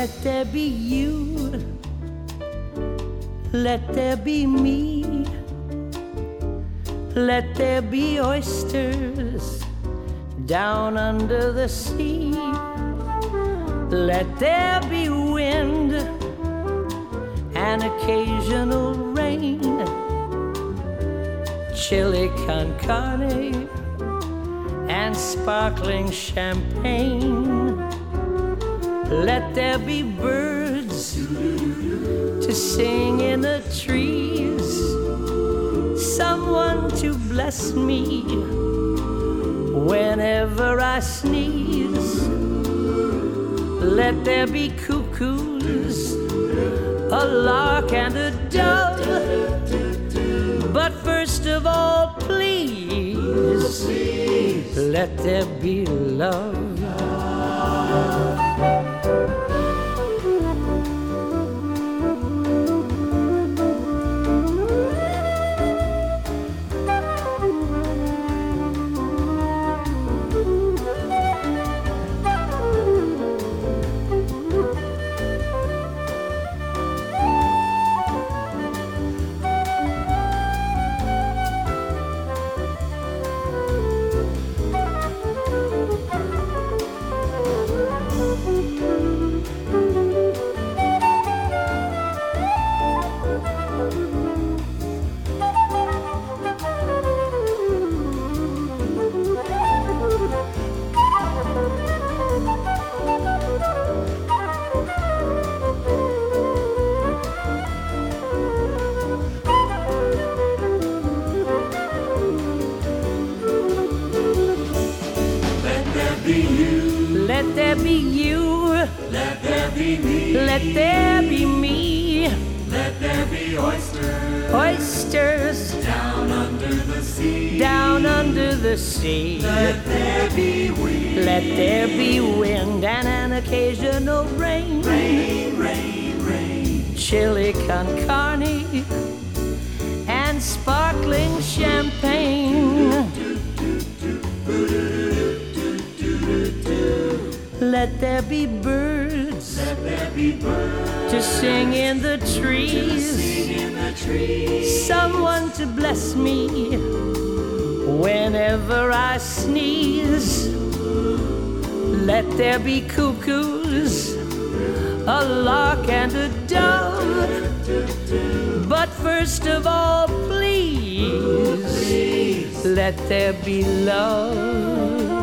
Let there be you, let there be me, let there be oysters down under the sea. Let there be wind and occasional rain, chili con carne and sparkling champagne. Let there be birds to sing in the trees, someone to bless me whenever I sneeze. Let there be cuckoos, a lark and a dove, but first of all, please, let there be love. Let there be you, let there be me, let there be me, let there be oysters, oysters down under the sea, down under the sea. Let there be wind, let there be wind and an occasional rain, rain, rain, rain, chili con carne and sparkling champagne. Let there be birds, let there be birds to sing in the trees, someone to bless me whenever I sneeze. Let there be cuckoos, a lark and a dove, but first of all, please, let there be love.